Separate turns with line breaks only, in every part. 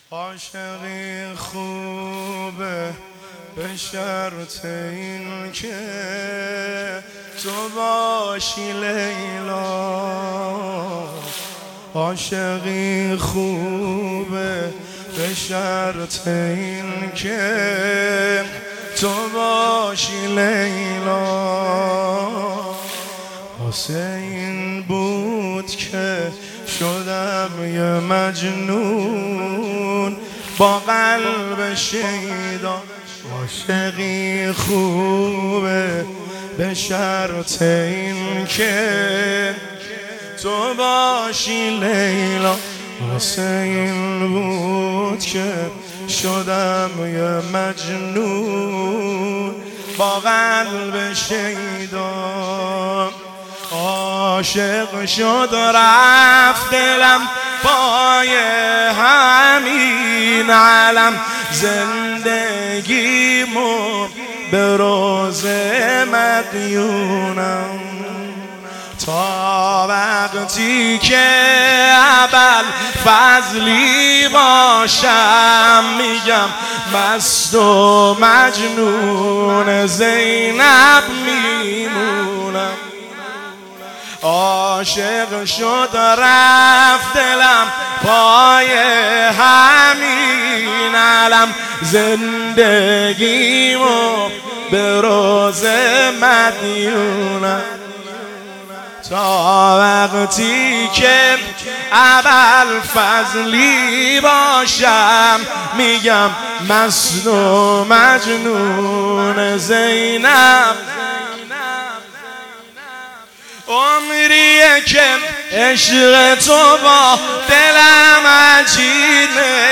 عاشقی خوبه به شرط این که تو باشی لیلا. عاشقی خوبه به شرط این که تو باشی لیلا. واسه این بود که شدم یه مجنون با قلب شیدا. عاشقی خوبه به شرط این که تو باشی لیلا. واسه این بود که شدم یه مجنون با قلب شیدا. عاشق شد رفت دلم پای همین علم، زندگیمو به روز مدیونم. تا وقتی که ابوالفضلی باشم میگم مست و مجنون زینب میمونم. عاشق شد رفت دلم پای همین علم، زندگیمو به روز مدیونم. تا وقتی که ابوالفضلی باشم میگم مست و مجنون زینب. عمریه که عشق تو با دلم عجینه،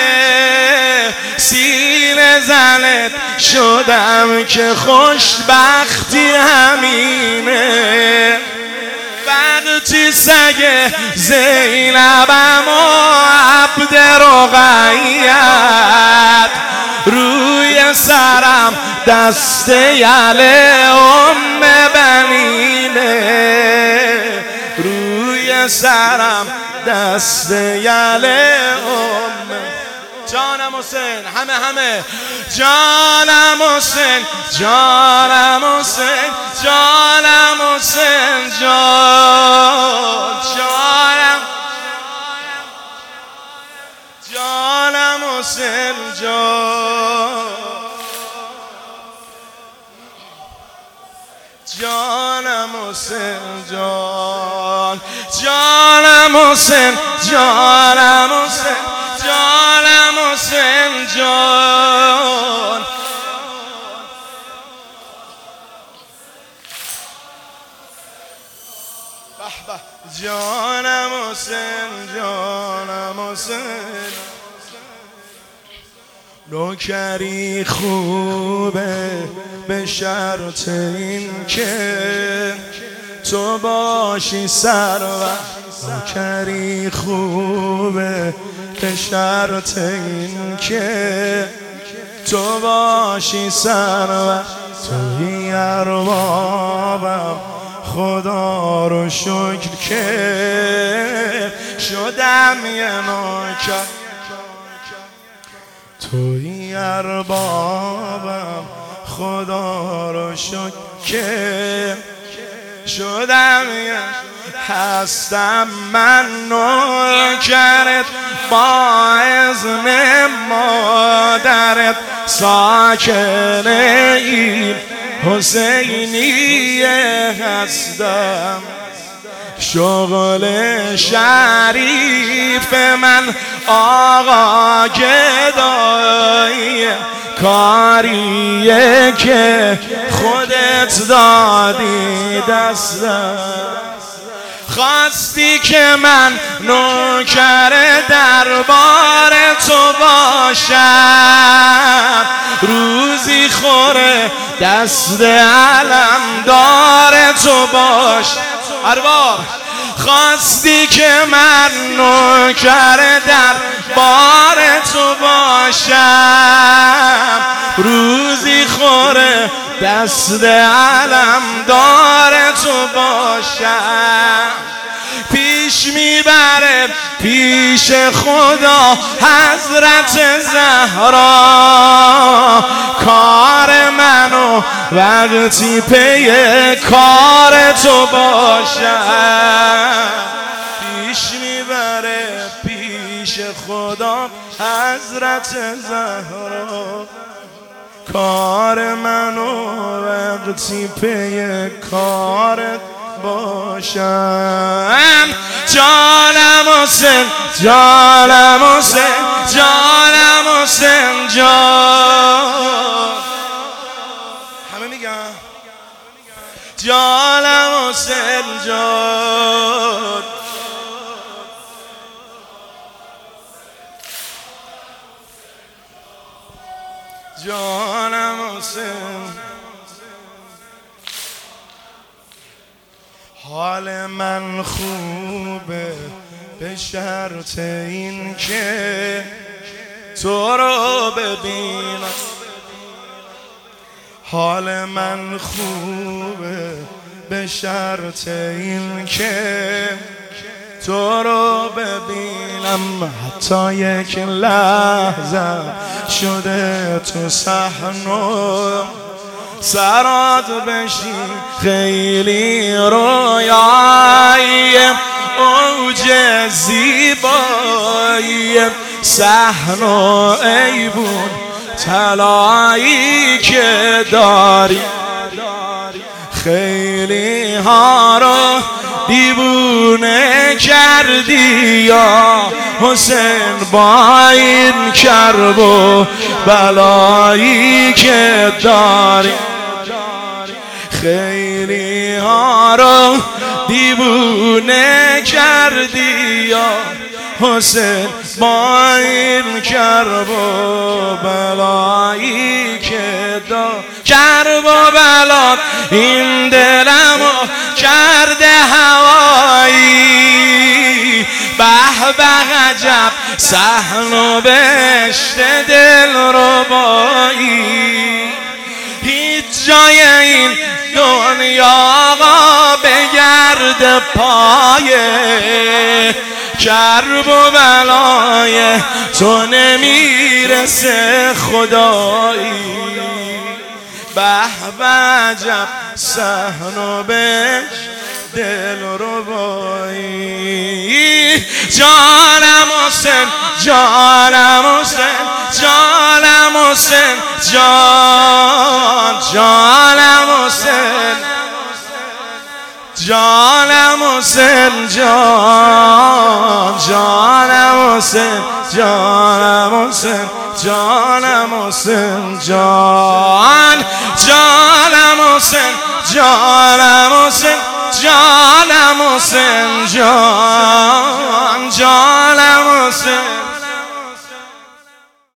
سینه زنت شدم که خوشبختی همینه. وقتی سگ زینبم و عبد رقیت روی سرم دست یله ام بنینه، روی سرم دست یله ام. جانم حسین، همه جانم حسین، جانم حسین، جانم حسین، جانم حسین، جانم حسین، جانم حسین، جانم حسین، جانم حسین، جان. جانم حسین، جانم حسین. نوکری خوبه به شرط این که تو باشی سرور. نوکری خوبه به شرط این که تو باشی سرور. توی اربابم خدا رو شکر که شدم یه نوکر. توی اربابم خدا رو شکر که شدم یه. هستم من نوکرت با اذن مادرت، ساکن این حسینیه هستم. شغل شریف من آقا گداییه، کاریه که خودت دادی دستم. خواستی که من نوکر دربار تو باشم، روزی خوره دست علمدار تو باش. ارباب خواستی که من نوکر دربار تو باشم، روزی خوره دست علمدار تو باشم. پیش میبره پیش خدا حضرت حضرت زهرا کار منو وقتی پی کار تو باشم پیش میبره پیش خدا حضرت زهرا کار منو وقتی پی کارت باشم جانم حسین جانم حسین جانم حسین جان همه میگن جانم حسین جان جانم حسین حال من خوبه به شرط این که تو رو ببینم حال من خوبه به شرط این که تو رو ببینم حتی یک لحظه شده تو صحنه سرات بشی خیلی رویایی اوج زیبایی صحن و ایبون طلایی که داری خیلی ها رو دیوونه کردی یا حسین با این کرب و بلایی که داری خیلی ها رو دیوونه کردی یا حسین با این کرب و بلایی که داری کرب و بلات این دلمو کرده هوایی به به عجب صحن و بهشت دلربایی هیچ جای این دنیا آقا بگرد پایه کرب و بلای تو نمیرسه خدایی به به عجب صحن و بهشت دلربایی جانم حسین جانم حسین جانم حسین جان جانم حسین جانم حسین جان جانم حسین جانم حسین جانم حسین جان جانم حسین جانم حسین جانم حسین جان